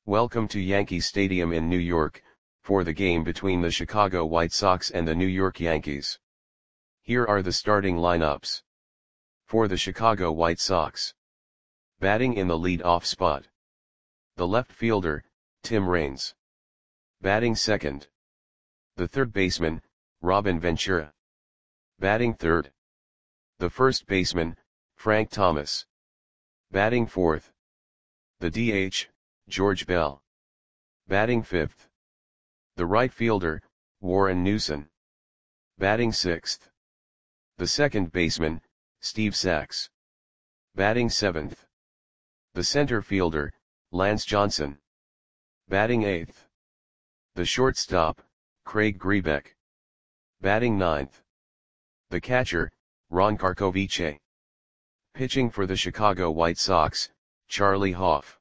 Welcome to Yankee Stadium in New York, for the game between the Chicago White Sox and the New York Yankees. Here are the starting lineups. For the Chicago White Sox. Batting in the lead-off spot. The left fielder, Tim Raines. Batting second. The third baseman, Robin Ventura. Batting third. The first baseman, Frank Thomas. Batting fourth. The DH, George Bell. Batting fifth. The right fielder, Warren Newson. Batting sixth. The second baseman, Steve Sax. Batting seventh. The center fielder, Lance Johnson. Batting eighth. The shortstop, Craig Grebeck. Batting ninth. The catcher, Ron Karkovice. Pitching for the Chicago White Sox, Charlie Hough.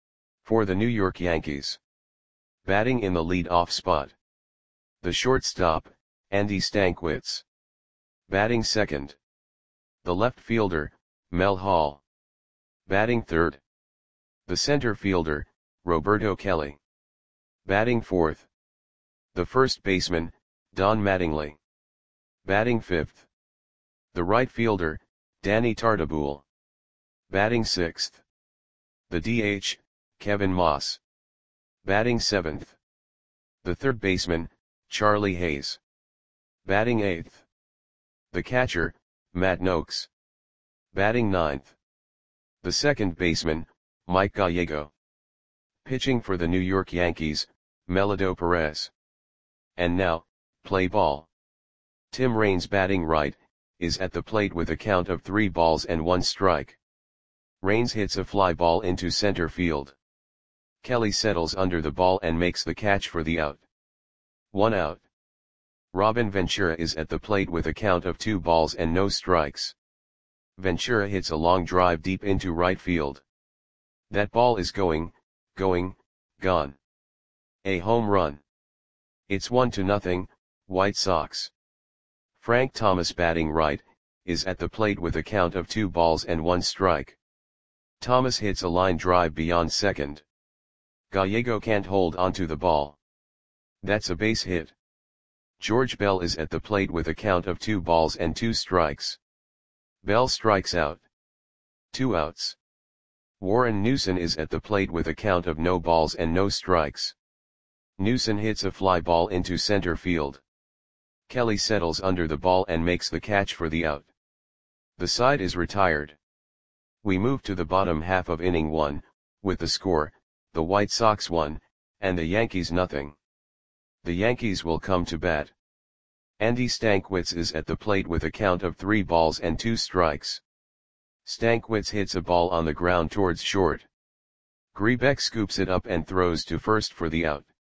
For the New York Yankees. Batting in the lead-off spot. The shortstop, Andy Stankiewicz. Batting second. The left fielder, Mel Hall. Batting third. The center fielder, Roberto Kelly. Batting fourth. The first baseman, Don Mattingly. Batting fifth. The right fielder, Danny Tartabull. Batting sixth. The DH, Kevin Moss. Batting seventh. The third baseman, Charlie Hayes. Batting eighth. The catcher, Matt Noakes. Batting ninth. The second baseman, Mike Gallego. Pitching for the New York Yankees, Melido Perez. And now, play ball. Tim Raines batting right, is at the plate with a count of 3 balls and 1 strike. Raines hits a fly ball into center field. Kelly settles under the ball and makes the catch for the out. 1 out. Robin Ventura is at the plate with a count of 2 balls and no strikes. Ventura hits a long drive deep into right field. That ball is gone. A home run. It's 1-0, White Sox. Frank Thomas batting right, is at the plate with a count of 2 balls and 1 strike. Thomas hits a line drive beyond second. Gallego can't hold onto the ball. That's a base hit. George Bell is at the plate with a count of 2 balls and 2 strikes. Bell strikes out. 2 outs. Warren Newson is at the plate with a count of no balls and no strikes. Newson hits a fly ball into center field. Kelly settles under the ball and makes the catch for the out. The side is retired. We move to the bottom half of inning 1, with the score, the White Sox 1, and the Yankees nothing. The Yankees will come to bat. Andy Stankiewicz is at the plate with a count of 3 balls and 2 strikes. Stankiewicz hits a ball on the ground towards short. Grebeck scoops it up and throws to first for the out.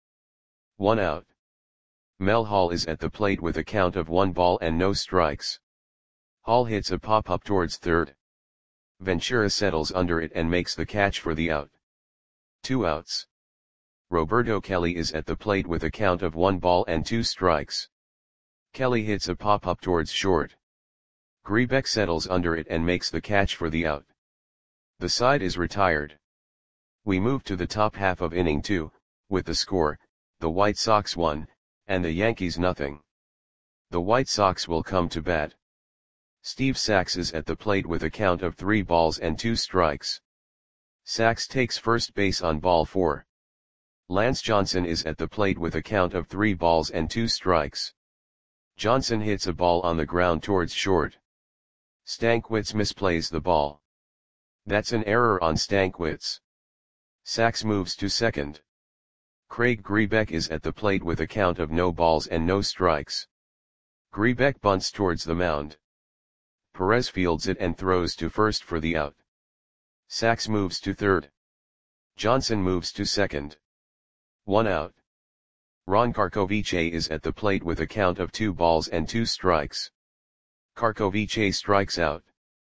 1 out. Mel Hall is at the plate with a count of 1 ball and no strikes. Hall hits a pop-up towards third. Ventura settles under it and makes the catch for the out. 2 outs. Roberto Kelly is at the plate with a count of 1 ball and 2 strikes. Kelly hits a pop-up towards short. Grebeck settles under it and makes the catch for the out. The side is retired. We move to the top half of inning 2, with the score, the White Sox 1, and the Yankees nothing. The White Sox will come to bat. Steve Sax is at the plate with a count of 3 balls and 2 strikes. Sax takes first base on ball 4. Lance Johnson is at the plate with a count of 3 balls and 2 strikes. Johnson hits a ball on the ground towards short. Stankiewicz misplays the ball. That's an error on Stankiewicz. Sax moves to second. Craig Grebeck is at the plate with a count of no balls and no strikes. Grebeck bunts towards the mound. Perez fields it and throws to first for the out. Sax moves to third. Johnson moves to second. 1 out. Ron Karkovice is at the plate with a count of 2 balls and 2 strikes. Karkovice strikes out.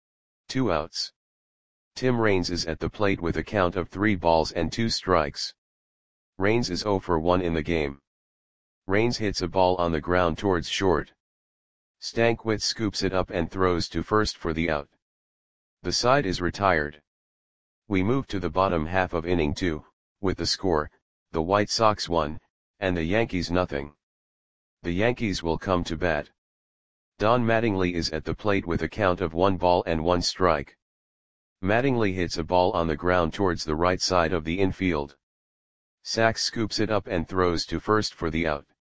2 outs. Tim Raines is at the plate with a count of 3 balls and 2 strikes. Raines is 0 for 1 in the game. Raines hits a ball on the ground towards short. Stankiewicz scoops it up and throws to first for the out. The side is retired. We move to the bottom half of inning 2, with the score, the White Sox 1, and the Yankees nothing. The Yankees will come to bat. Don Mattingly is at the plate with a count of 1 ball and 1 strike. Mattingly hits a ball on the ground towards the right side of the infield. Sachs scoops it up and throws to first for the out.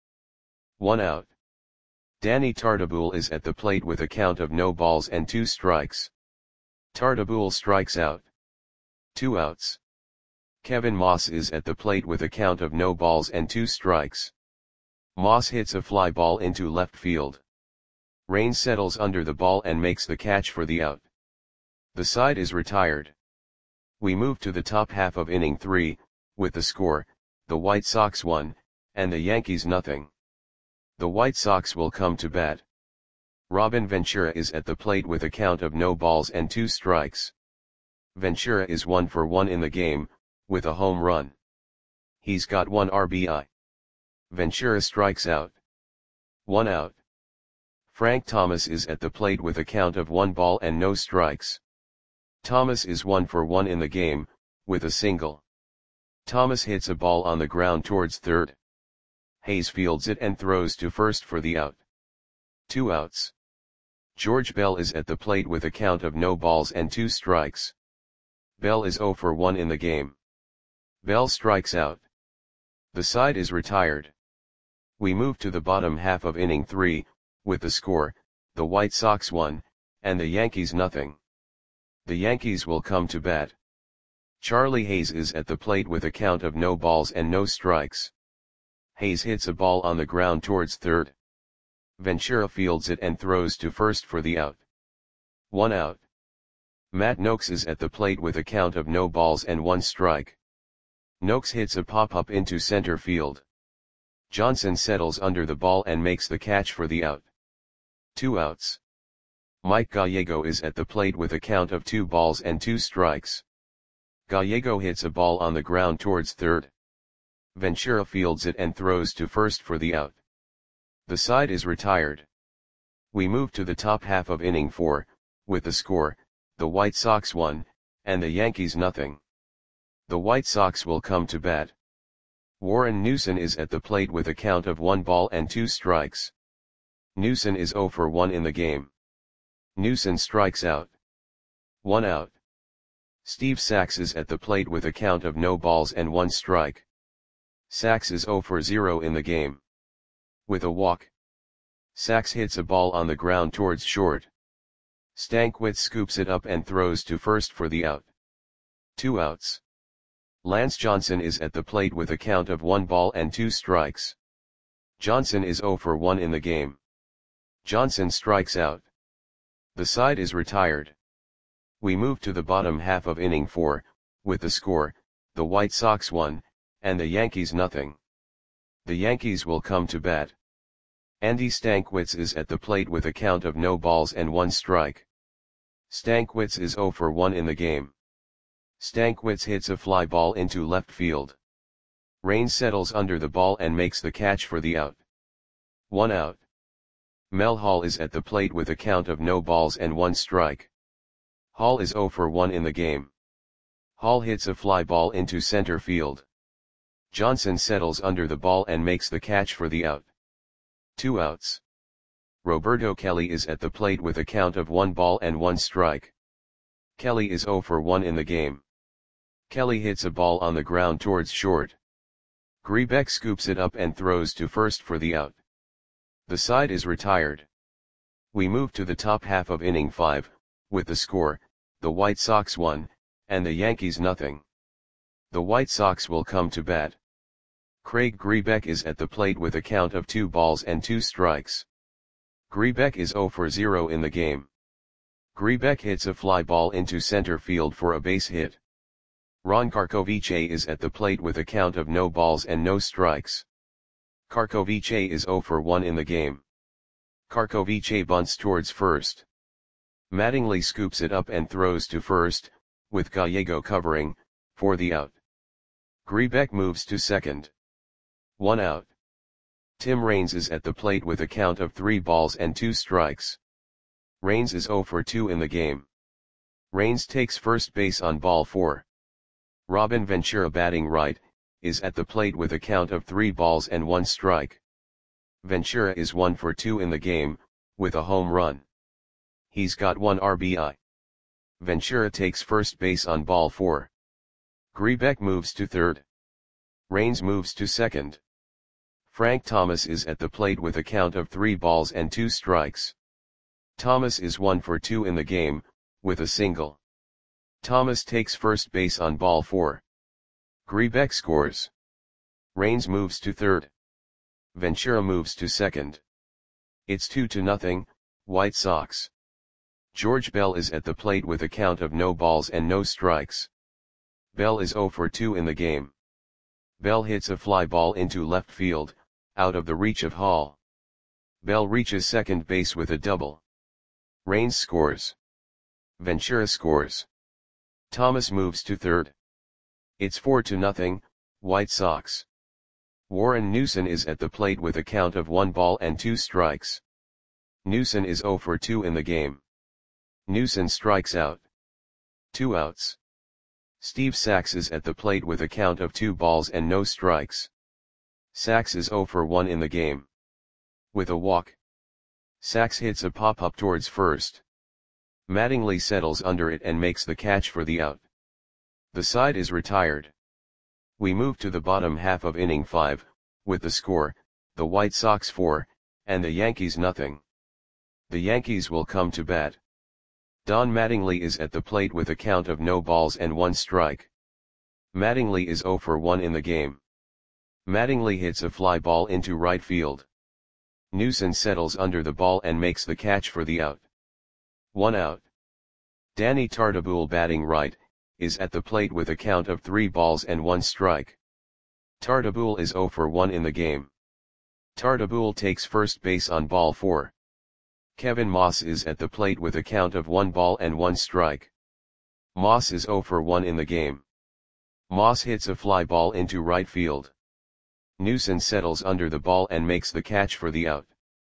1 out. Danny Tartabull is at the plate with a count of no balls and 2 strikes. Tartabull strikes out. 2 outs. Kevin Moss is at the plate with a count of no balls and 2 strikes. Moss hits a fly ball into left field. Raines settles under the ball and makes the catch for the out. The side is retired. We move to the top half of inning 3, with the score, the White Sox 1, and the Yankees nothing. The White Sox will come to bat. Robin Ventura is at the plate with a count of no balls and 2 strikes. Ventura is 1 for 1 in the game, with a home run. He's got 1 RBI. Ventura strikes out. 1 out. Frank Thomas is at the plate with a count of 1 ball and no strikes. Thomas is 1 for 1 in the game, with a single. Thomas hits a ball on the ground towards third. Hayes fields it and throws to first for the out. 2 outs. George Bell is at the plate with a count of no balls and 2 strikes. Bell is 0 for 1 in the game. Bell strikes out. The side is retired. We move to the bottom half of inning 3, with the score, the White Sox 1, and the Yankees nothing. The Yankees will come to bat. Charlie Hayes is at the plate with a count of no balls and no strikes. Hayes hits a ball on the ground towards third. Ventura fields it and throws to first for the out. 1 out. Matt Noakes is at the plate with a count of no balls and 1 strike. Noakes hits a pop-up into center field. Johnson settles under the ball and makes the catch for the out. 2 outs. Mike Gallego is at the plate with a count of 2 balls and 2 strikes. Gallego hits a ball on the ground towards third. Ventura fields it and throws to first for the out. The side is retired. We move to the top half of inning 4, with the score, the White Sox 1, and the Yankees nothing. The White Sox will come to bat. Warren Newson is at the plate with a count of 1 ball and 2 strikes. Newson is 0 for 1 in the game. Newson strikes out. 1 out. Steve Sachs is at the plate with a count of no balls and 1 strike. Sachs is 0 for 0 in the game. With a walk. Sachs hits a ball on the ground towards short. Stankwitz scoops it up and throws to first for the out. 2 outs. Lance Johnson is at the plate with a count of 1 ball and 2 strikes. Johnson is 0 for 1 in the game. Johnson strikes out. The side is retired. We move to the bottom half of inning 4, with the score, the White Sox 1, and the Yankees nothing. The Yankees will come to bat. Andy Stankwitz is at the plate with a count of no balls and 1 strike. Stankwitz is 0 for 1 in the game. Stankwitz hits a fly ball into left field. Raines settles under the ball and makes the catch for the out. 1 out. Mel Hall is at the plate with a count of no balls and 1 strike. Hall is 0 for 1 in the game. Hall hits a fly ball into center field. Johnson settles under the ball and makes the catch for the out. 2 outs. Roberto Kelly is at the plate with a count of 1 ball and 1 strike. Kelly is 0 for 1 in the game. Kelly hits a ball on the ground towards short. Grebeck scoops it up and throws to first for the out. The side is retired. We move to the top half of inning 5, with the score, the White Sox 1, and the Yankees nothing. The White Sox will come to bat. Craig Grebeck is at the plate with a count of 2 balls and 2 strikes. Grebeck is 0 for 0 in the game. Grebeck hits a fly ball into center field for a base hit. Ron Karkovice is at the plate with a count of no balls and no strikes. Karkovice is 0 for 1 in the game. Karkovice bunts towards first. Mattingly scoops it up and throws to first, with Gallego covering, for the out. Grebeck moves to second. 1 out. Tim Raines is at the plate with a count of 3 balls and 2 strikes. Raines is 0 for 2 in the game. Raines takes first base on ball 4. Robin Ventura batting right, is at the plate with a count of 3 balls and 1 strike. Ventura is 1 for 2 in the game, with a home run. He's got 1 RBI. Ventura takes first base on ball 4. Grebeck moves to third. Raines moves to second. Frank Thomas is at the plate with a count of 3 balls and 2 strikes. Thomas is 1 for 2 in the game, with a single. Thomas takes first base on ball 4. Grebeck scores. Raines moves to third. Ventura moves to second. It's 2-0, White Sox. George Bell is at the plate with a count of no balls and no strikes. Bell is 0 for 2 in the game. Bell hits a fly ball into left field, out of the reach of Hall. Bell reaches second base with a double. Raines scores. Ventura scores. Thomas moves to third. It's 4-0, White Sox. Warren Newson is at the plate with a count of 1 ball and 2 strikes. Newson is 0 for 2 in the game. Newson strikes out. 2 outs. Steve Sax is at the plate with a count of 2 balls and no strikes. Sax is 0 for 1 in the game. With a walk. Sax hits a pop-up towards first. Mattingly settles under it and makes the catch for the out. The side is retired. We move to the bottom half of inning 5, with the score, the White Sox 4, and the Yankees nothing. The Yankees will come to bat. Don Mattingly is at the plate with a count of no balls and 1 strike. Mattingly is 0 for 1 in the game. Mattingly hits a fly ball into right field. Newson settles under the ball and makes the catch for the out. 1 out. Danny Tartabull, batting right, is at the plate with a count of 3 balls and 1 strike. Tartabull is 0 for 1 in the game. Tartabull takes first base on ball 4. Kevin Moss is at the plate with a count of 1 ball and 1 strike. Moss is 0 for 1 in the game. Moss hits a fly ball into right field. Newson settles under the ball and makes the catch for the out.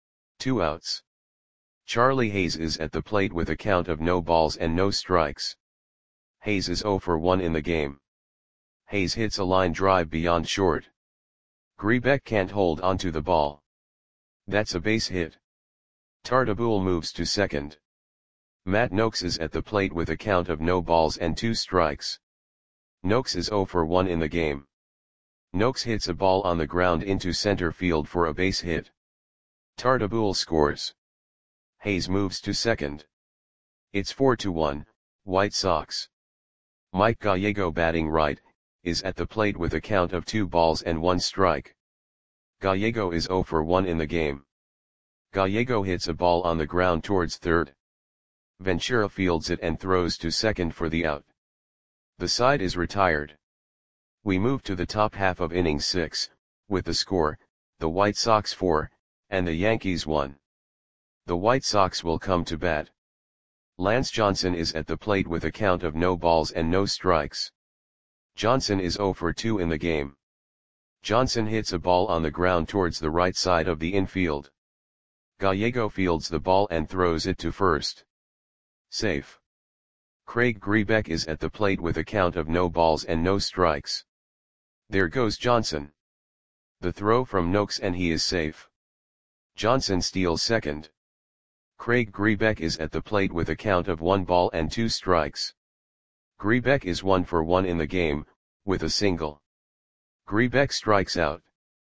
2 outs. Charlie Hayes is at the plate with a count of no balls and no strikes. Hayes is 0 for 1 in the game. Hayes hits a line drive beyond short. Grebeck can't hold onto the ball. That's a base hit. Tartabull moves to second. Matt Noakes is at the plate with a count of no balls and 2 strikes. Noakes is 0 for 1 in the game. Noakes hits a ball on the ground into center field for a base hit. Tartabull scores. Hayes moves to second. It's 4-1, White Sox. Mike Gallego, batting right, is at the plate with a count of 2 balls and 1 strike. Gallego is 0 for 1 in the game. Gallego hits a ball on the ground towards third. Ventura fields it and throws to second for the out. The side is retired. We move to the top half of inning 6, with the score, the White Sox 4, and the Yankees 1. The White Sox will come to bat. Lance Johnson is at the plate with a count of no balls and no strikes. Johnson is 0 for 2 in the game. Johnson hits a ball on the ground towards the right side of the infield. Gallego fields the ball and throws it to first. Safe. Craig Grebeck is at the plate with a count of no balls and no strikes. There goes Johnson. The throw from Noakes and he is safe. Johnson steals second. Craig Grebeck is at the plate with a count of 1 ball and 2 strikes. Grebeck is 1 for 1 in the game, with a single. Grebeck strikes out.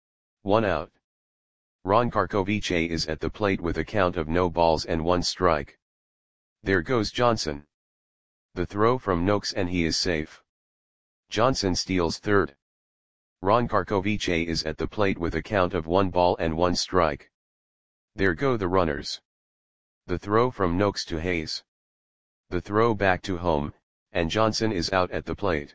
1 out. Ron Karkovice is at the plate with a count of no balls and 1 strike. There goes Johnson. The throw from Noakes and he is safe. Johnson steals third. Ron Karkovice is at the plate with a count of 1 ball and 1 strike. There go the runners. The throw from Noakes to Hayes. The throw back to home, and Johnson is out at the plate.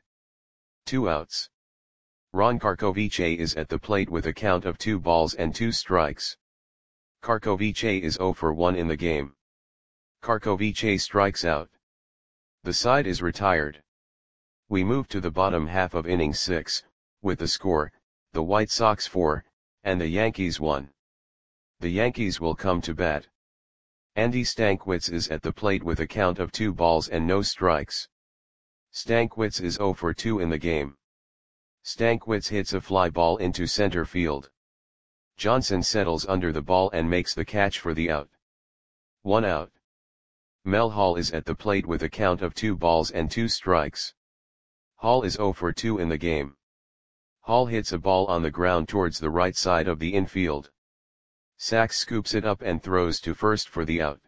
2 outs. Ron Karkovice is at the plate with a count of 2 balls and 2 strikes. Karkovice is 0 for 1 in the game. Karkovice strikes out. The side is retired. We move to the bottom half of inning 6, with the score, the White Sox 4, and the Yankees 1. The Yankees will come to bat. Andy Stankiewicz is at the plate with a count of 2 balls and no strikes. Stankiewicz is 0 for 2 in the game. Stankwitz hits a fly ball into center field. Johnson settles under the ball and makes the catch for the out. 1 out. Mel Hall is at the plate with a count of 2 balls and 2 strikes. Hall is 0 for 2 in the game. Hall hits a ball on the ground towards the right side of the infield. Sachs scoops it up and throws to first for the out.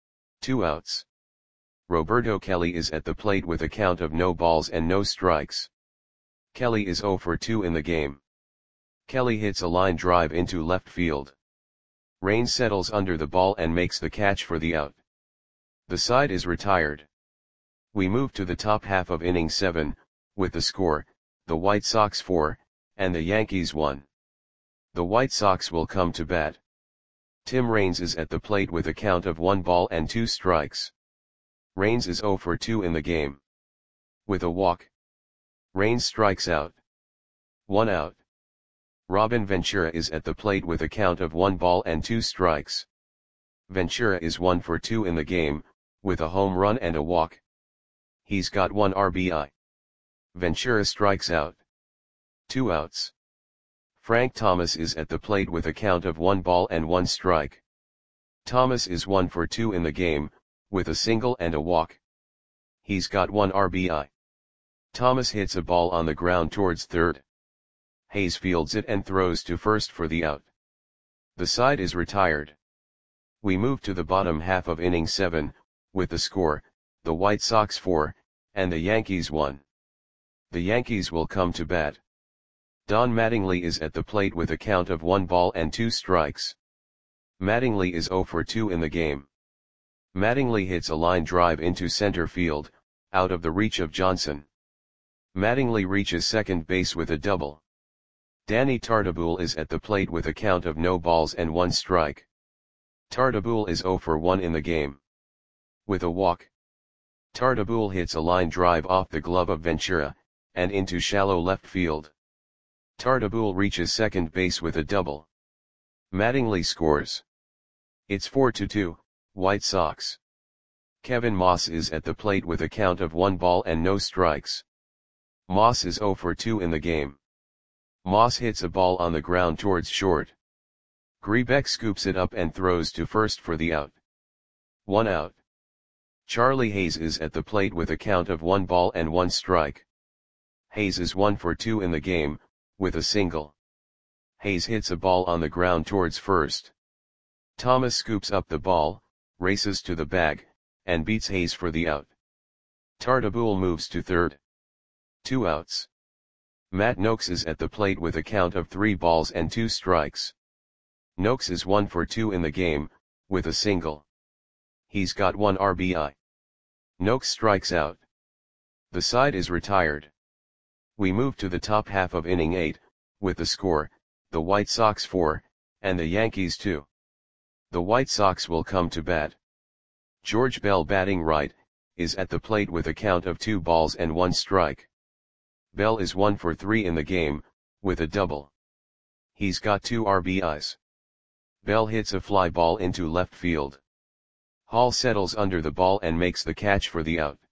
2 outs. Roberto Kelly is at the plate with a count of no balls and no strikes. Kelly is 0 for 2 in the game. Kelly hits a line drive into left field. Raines settles under the ball and makes the catch for the out. The side is retired. We move to the top half of inning 7, with the score, the White Sox 4, and the Yankees 1. The White Sox will come to bat. Tim Raines is at the plate with a count of 1 ball and 2 strikes. Raines is 0 for 2 in the game. With a walk, Raines strikes out. 1 out. Robin Ventura is at the plate with a count of 1 ball and 2 strikes. Ventura is 1 for 2 in the game, with a home run and a walk. He's got 1 RBI. Ventura strikes out. 2 outs. Frank Thomas is at the plate with a count of 1 ball and 1 strike. Thomas is 1 for 2 in the game, with a single and a walk. He's got 1 RBI. Thomas hits a ball on the ground towards third. Hayes fields it and throws to first for the out. The side is retired. We move to the bottom half of inning 7, with the score, the White Sox 4, and the Yankees 1. The Yankees will come to bat. Don Mattingly is at the plate with a count of 1 ball and 2 strikes. Mattingly is 0 for 2 in the game. Mattingly hits a line drive into center field, out of the reach of Johnson. Mattingly reaches second base with a double. Danny Tartabull is at the plate with a count of no balls and 1 strike. Tartabull is 0 for 1 in the game. With a walk, Tartabull hits a line drive off the glove of Ventura, and into shallow left field. Tartabull reaches second base with a double. Mattingly scores. It's 4-2, White Sox. Kevin Moss is at the plate with a count of 1 ball and no strikes. Moss is 0 for 2 in the game. Moss hits a ball on the ground towards short. Grebeck scoops it up and throws to first for the out. 1 out. Charlie Hayes is at the plate with a count of 1 ball and 1 strike. Hayes is 1 for 2 in the game, with a single. Hayes hits a ball on the ground towards first. Thomas scoops up the ball, races to the bag, and beats Hayes for the out. Tartabull moves to third. 2 outs. Matt Noakes is at the plate with a count of 3 balls and 2 strikes. Noakes is 1 for 2 in the game, with a single. He's got 1 RBI. Noakes strikes out. The side is retired. We move to the top half of inning 8, with the score, the White Sox 4, and the Yankees 2. The White Sox will come to bat. George Bell, batting right, is at the plate with a count of 2 balls and 1 strike. Bell is 1 for 3 in the game, with a double. He's got 2 RBIs. Bell hits a fly ball into left field. Hall settles under the ball and makes the catch for the out.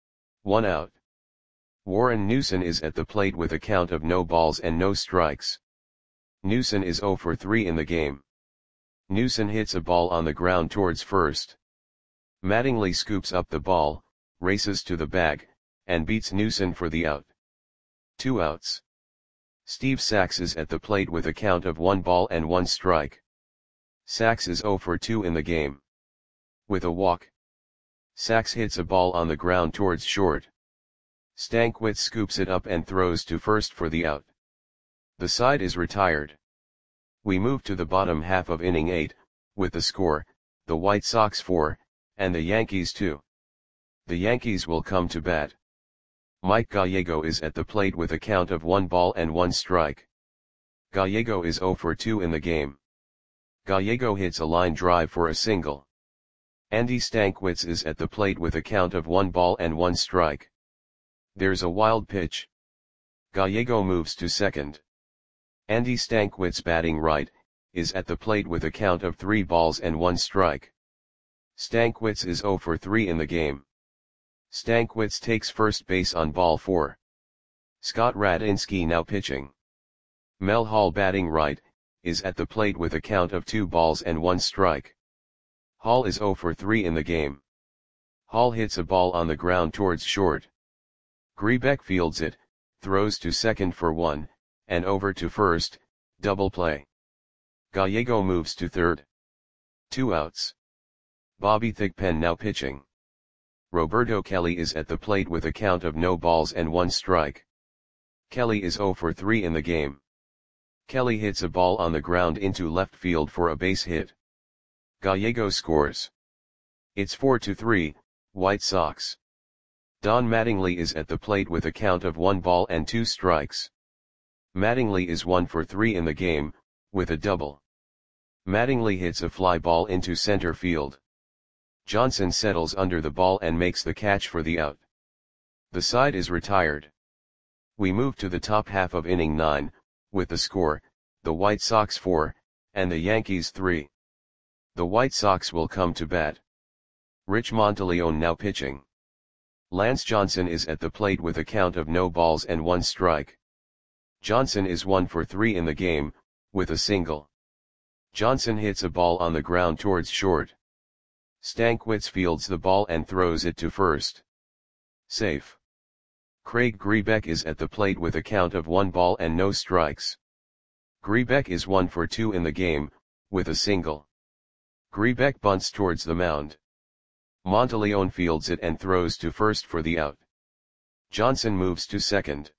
1 out. Warren Newson is at the plate with a count of no balls and no strikes. Newson is 0 for 3 in the game. Newson hits a ball on the ground towards first. Mattingly scoops up the ball, races to the bag, and beats Newson for the out. 2 outs. Steve Sachs is at the plate with a count of 1 ball and 1 strike. Sachs is 0 for 2 in the game. With a walk, Sachs hits a ball on the ground towards short. Stankwitz scoops it up and throws to first for the out. The side is retired. We move to the bottom half of inning 8, with the score, the White Sox 4, and the Yankees 2. The Yankees will come to bat. Mike Gallego is at the plate with a count of 1 ball and 1 strike. Gallego is 0 for 2 in the game. Gallego hits a line drive for a single. Andy Stankwitz is at the plate with a count of 1 ball and 1 strike. There's a wild pitch. Gallego moves to second. Andy Stankwitz, batting right, is at the plate with a count of 3 balls and 1 strike. Stankwitz is 0 for 3 in the game. Stankwitz takes first base on ball 4. Scott Radinski now pitching. Mel Hall batting right, is at the plate with a count of 2 balls and 1 strike. Hall is 0 for 3 in the game. Hall hits a ball on the ground towards short. Grebeck fields it, throws to second for 1, and over to first, double play. Gallego moves to third. 2 outs. Bobby Thigpen now pitching. Roberto Kelly is at the plate with a count of no balls and 1 strike. Kelly is 0 for 3 in the game. Kelly hits a ball on the ground into left field for a base hit. Gallego scores. It's 4-3, White Sox. Don Mattingly is at the plate with a count of 1 ball and 2 strikes. Mattingly is 1 for 3 in the game, with a double. Mattingly hits a fly ball into center field. Johnson settles under the ball and makes the catch for the out. The side is retired. We move to the top half of inning 9, with the score, the White Sox 4, and the Yankees 3. The White Sox will come to bat. Rich Monteleone now pitching. Lance Johnson is at the plate with a count of no balls and 1 strike. Johnson is 1 for 3 in the game, with a single. Johnson hits a ball on the ground towards short. Stankiewicz fields the ball and throws it to first. Safe. Craig Grebeck is at the plate with a count of 1 ball and no strikes. Grebeck is 1 for 2 in the game, with a single. Grebeck bunts towards the mound. Monteleone fields it and throws to first for the out. Johnson moves to second.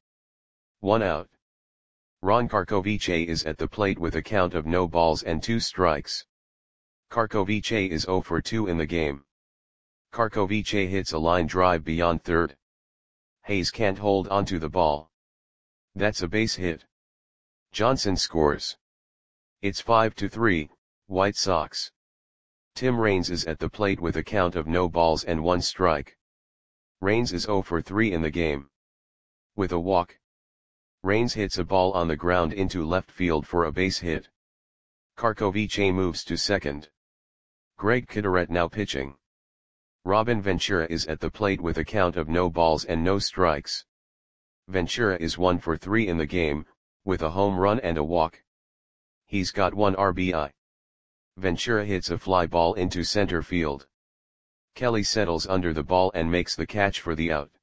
1 out. Ron Karkovice is at the plate with a count of no balls and 2 strikes. Karkovice is 0 for 2 in the game. Karkovice hits a line drive beyond third. Hayes can't hold onto the ball. That's a base hit. Johnson scores. It's 5-3, White Sox. Tim Raines is at the plate with a count of no balls and 1 strike. Raines is 0 for 3 in the game. With a walk. Raines hits a ball on the ground into left field for a base hit. Karkovice moves to second. Greg Kitteret now pitching. Robin Ventura is at the plate with a count of no balls and no strikes. Ventura is 1 for 3 in the game, with a home run and a walk. He's got 1 RBI. Ventura hits a fly ball into center field. Kelly settles under the ball and makes the catch for the out.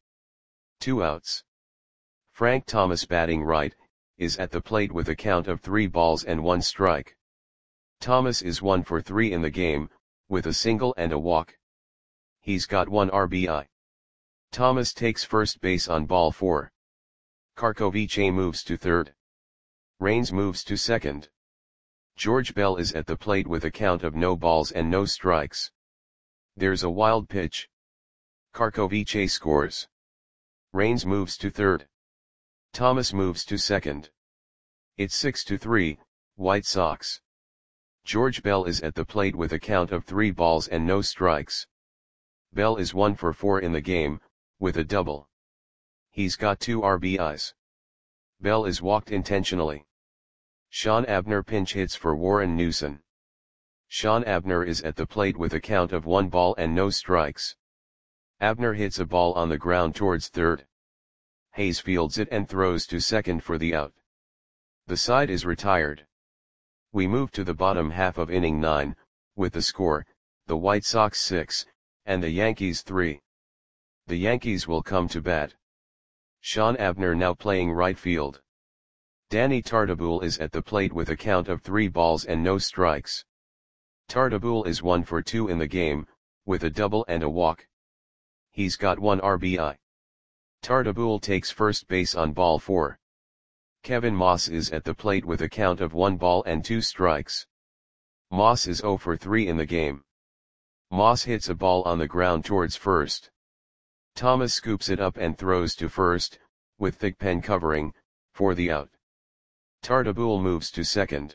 2 outs. Frank Thomas batting right, is at the plate with a count of 3 balls and 1 strike. Thomas is 1 for 3 in the game, with a single and a walk. He's got 1 RBI. Thomas takes first base on ball 4. Karkovice moves to third. Raines moves to second. George Bell is at the plate with a count of no balls and no strikes. There's a wild pitch. Karkovice scores. Raines moves to third. Thomas moves to second. It's 6-3, White Sox. George Bell is at the plate with a count of 3 balls and no strikes. Bell is 1 for 4 in the game, with a double. He's got 2 RBIs. Bell is walked intentionally. Sean Abner pinch hits for Warren Newson. Sean Abner is at the plate with a count of 1 ball and no strikes. Abner hits a ball on the ground towards third. Hayes fields it and throws to second for the out. The side is retired. We move to the bottom half of inning 9, with the score, the White Sox 6, and the Yankees 3. The Yankees will come to bat. Sean Abner now playing right field. Danny Tartabull is at the plate with a count of 3 balls and no strikes. Tartabull is 1 for 2 in the game, with a double and a walk. He's got 1 RBI. Tartabull takes first base on ball 4. Kevin Moss is at the plate with a count of 1 ball and 2 strikes. Moss is 0 for 3 in the game. Moss hits a ball on the ground towards first. Thomas scoops it up and throws to first, with Thigpen covering, for the out. Tartabull moves to second.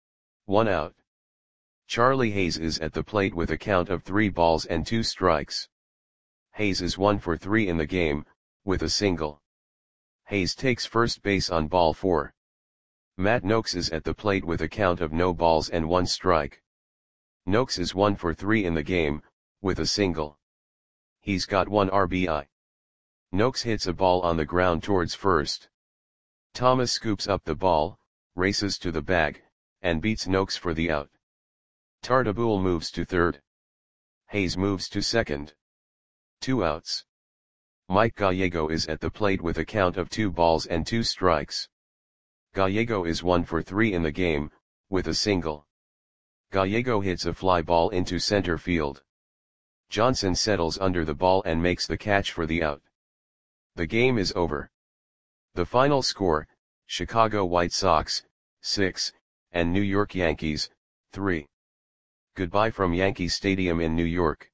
1 out. Charlie Hayes is at the plate with a count of 3 balls and 2 strikes. Hayes is 1 for 3 in the game, with a single. Hayes takes first base on ball 4. Matt Noakes is at the plate with a count of no balls and 1 strike. Noakes is 1 for 3 in the game, with a single. He's got 1 RBI. Noakes hits a ball on the ground towards first. Thomas scoops up the ball, races to the bag, and beats Noakes for the out. Tartabull moves to third. Hayes moves to second. 2 outs. Mike Gallego is at the plate with a count of 2 balls and 2 strikes. Gallego is 1 for 3 in the game, with a single. Gallego hits a fly ball into center field. Johnson settles under the ball and makes the catch for the out. The game is over. The final score, Chicago White Sox, 6, and New York Yankees, 3. Goodbye from Yankee Stadium in New York.